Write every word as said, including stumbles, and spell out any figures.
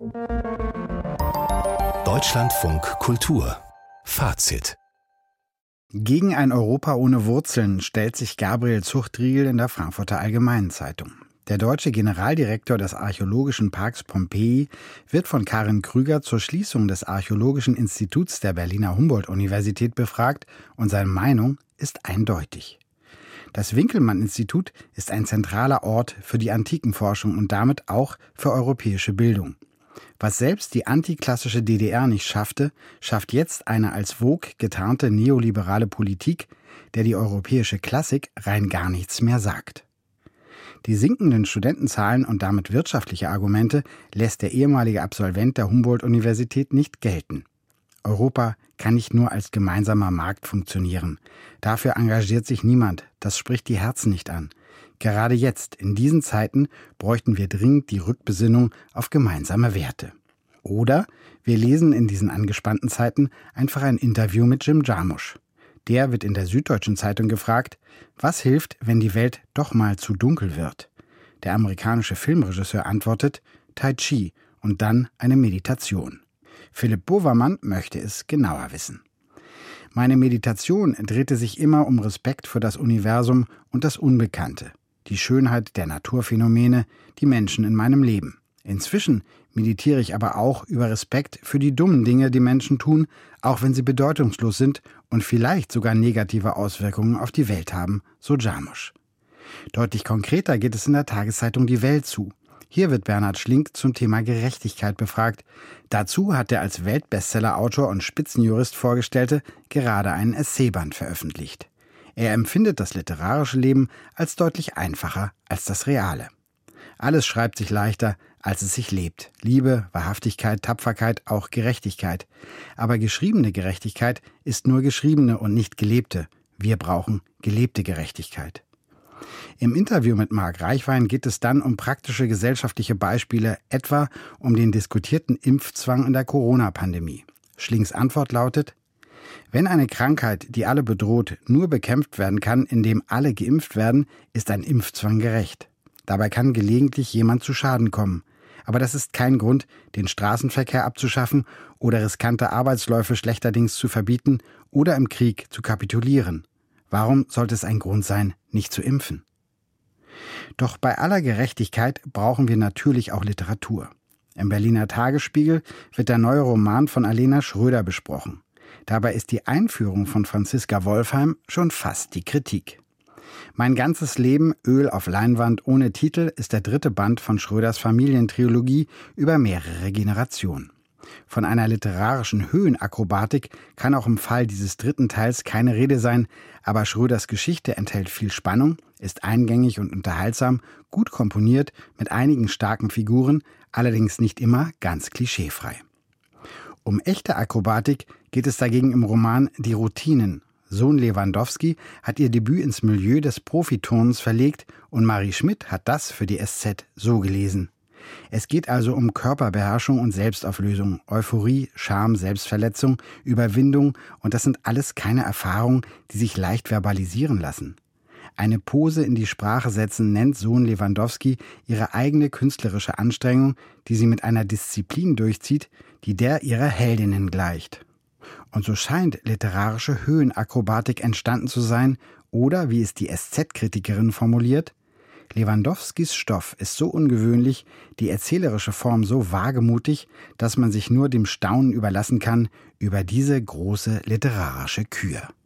Deutschlandfunk Kultur Fazit. Gegen ein Europa ohne Wurzeln stellt sich Gabriel Zuchtriegel in der Frankfurter Allgemeinen Zeitung. Der deutsche Generaldirektor des Archäologischen Parks Pompeji wird von Karin Krüger zur Schließung des Archäologischen Instituts der Berliner Humboldt-Universität befragt und seine Meinung ist eindeutig. Das Winkelmann-Institut ist ein zentraler Ort für die Antikenforschung und damit auch für europäische Bildung. Was selbst die antiklassische D D R nicht schaffte, schafft jetzt eine als Vogue getarnte neoliberale Politik, der die europäische Klassik rein gar nichts mehr sagt. Die sinkenden Studentenzahlen und damit wirtschaftliche Argumente lässt der ehemalige Absolvent der Humboldt-Universität nicht gelten. Europa kann nicht nur als gemeinsamer Markt funktionieren. Dafür engagiert sich niemand, das spricht die Herzen nicht an. Gerade jetzt, in diesen Zeiten, bräuchten wir dringend die Rückbesinnung auf gemeinsame Werte. Oder wir lesen in diesen angespannten Zeiten einfach ein Interview mit Jim Jarmusch. Der wird in der Süddeutschen Zeitung gefragt, was hilft, wenn die Welt doch mal zu dunkel wird? Der amerikanische Filmregisseur antwortet, Tai Chi und dann eine Meditation. Philipp Bovermann möchte es genauer wissen. Meine Meditation drehte sich immer um Respekt für das Universum und das Unbekannte, die Schönheit der Naturphänomene, die Menschen in meinem Leben. Inzwischen meditiere ich aber auch über Respekt für die dummen Dinge, die Menschen tun, auch wenn sie bedeutungslos sind und vielleicht sogar negative Auswirkungen auf die Welt haben, so Jarmusch. Deutlich konkreter geht es in der Tageszeitung Die Welt zu. Hier wird Bernhard Schlink zum Thema Gerechtigkeit befragt. Dazu hat der als Weltbestseller-Autor und Spitzenjurist Vorgestellte gerade einen Essayband veröffentlicht. Er empfindet das literarische Leben als deutlich einfacher als das reale. Alles schreibt sich leichter, als es sich lebt. Liebe, Wahrhaftigkeit, Tapferkeit, auch Gerechtigkeit. Aber geschriebene Gerechtigkeit ist nur geschriebene und nicht gelebte. Wir brauchen gelebte Gerechtigkeit. Im Interview mit Marc Reichwein geht es dann um praktische gesellschaftliche Beispiele, etwa um den diskutierten Impfzwang in der Corona-Pandemie. Schlinks Antwort lautet: Wenn eine Krankheit, die alle bedroht, nur bekämpft werden kann, indem alle geimpft werden, ist ein Impfzwang gerecht. Dabei kann gelegentlich jemand zu Schaden kommen. Aber das ist kein Grund, den Straßenverkehr abzuschaffen oder riskante Arbeitsläufe schlechterdings zu verbieten oder im Krieg zu kapitulieren. Warum sollte es ein Grund sein, nicht zu impfen? Doch bei aller Gerechtigkeit brauchen wir natürlich auch Literatur. Im Berliner Tagesspiegel wird der neue Roman von Alena Schröder besprochen. Dabei ist die Einführung von Franziska Wolfheim schon fast die Kritik. Mein ganzes Leben, Öl auf Leinwand ohne Titel, ist der dritte Band von Schröders Familientrilogie über mehrere Generationen. Von einer literarischen Höhenakrobatik kann auch im Fall dieses dritten Teils keine Rede sein, aber Schröders Geschichte enthält viel Spannung, ist eingängig und unterhaltsam, gut komponiert, mit einigen starken Figuren, allerdings nicht immer ganz klischeefrei. Um echte Akrobatik geht es dagegen im Roman Die Routinen. Sohn Lewandowski hat ihr Debüt ins Milieu des Profiturnens verlegt und Marie Schmidt hat das für die S Z so gelesen. Es geht also um Körperbeherrschung und Selbstauflösung, Euphorie, Scham, Selbstverletzung, Überwindung und das sind alles keine Erfahrungen, die sich leicht verbalisieren lassen. Eine Pose in die Sprache setzen nennt Sohn Lewandowski ihre eigene künstlerische Anstrengung, die sie mit einer Disziplin durchzieht, die der ihrer Heldinnen gleicht. Und so scheint literarische Höhenakrobatik entstanden zu sein oder, wie es die S Z-Kritikerin formuliert, Lewandowskis Stoff ist so ungewöhnlich, die erzählerische Form so wagemutig, dass man sich nur dem Staunen überlassen kann über diese große literarische Kür.